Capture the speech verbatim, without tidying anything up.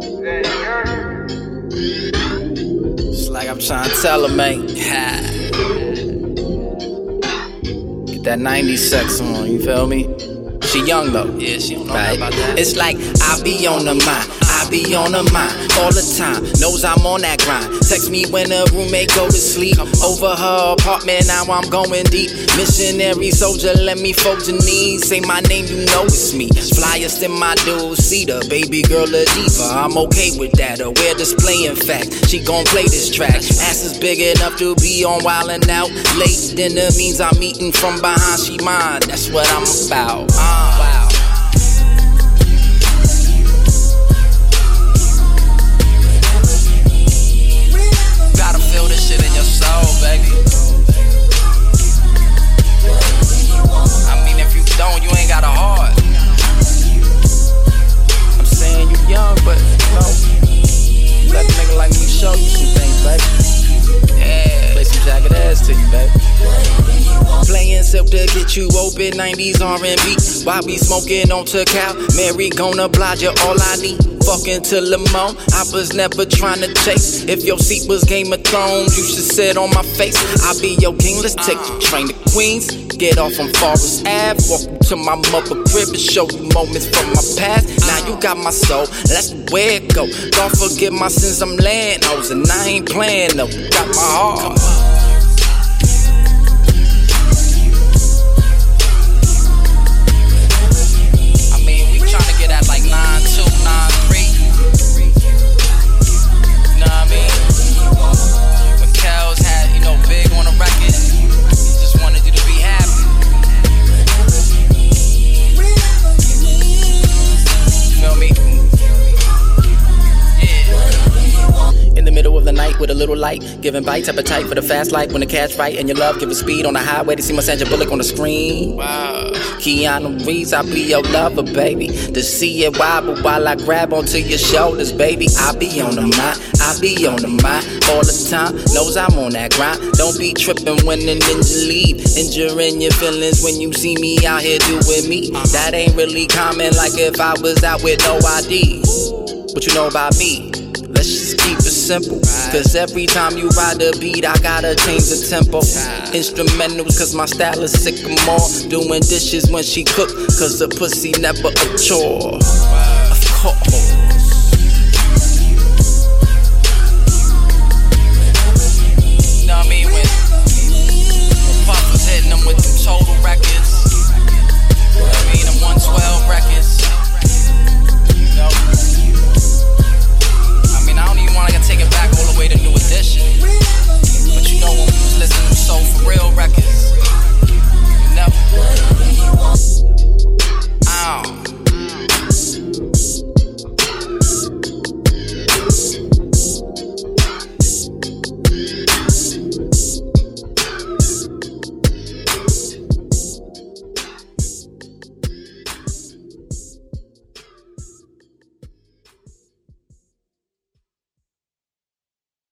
It's like I'm trying to tell her, man. Get that nineties sex on, you feel me? She young though. Yeah, she don't know right. about that. It's like I be on the mind, I be on the mind all the time. Knows I'm on that grind. Text me when a roommate go to sleep. Over her apartment, now I'm going deep. Missionary soldier, let me fold your knees. Say my name, you know it's me. Flyest in my dual seater, baby girl a diva. I'm okay with that. Or we're displaying fact. She gon' play this track. Ass is big enough to be on wildin' out. Late dinner means I'm eating from behind. She mine. That's what I'm about. Uh, wow. Gotta feel this shit in your soul, baby. I mean, if you don't, you ain't got a heart. I'm saying you young, but you know, you let a nigga like me show you some things, baby. Yeah, play some jagged ass to you, baby. Playing silk to get you open, nineties R and B. While we smoking on to Cal, Mary gonna oblige you all I need. Fucking to Lamone, I was never trying to chase. If your seat was Game of Thrones, you should sit on my face. I'll be your king, let's take the train to Queens. Get off on Forest Ave, walk to my mother crib and show you moments from my past. Now you got my soul, that's where it go. Don't forget my sins, I'm laying hoes, and I ain't playing though. Got my heart. With a little light, giving bites, appetite for the fast life. When the cash right and your love, give it speed on the highway to see my Sandra Bullock on the screen. Wow. Keanu Reeves, I'll be your lover, baby. To see it wobble while I grab onto your shoulders, baby. I be on the mind, I be on the mind all the time. Knows I'm on that grind. Don't be tripping when the ninja leave. Injuring your feelings when you see me out here doing me. That ain't really common, like if I was out with no I D. What you know about me? Let's just keep it simple. Cause every time you ride the beat, I gotta change the tempo. Instrumentals, cause my style is sycamore. Doing dishes when she cook, cause the pussy never a chore. Of course.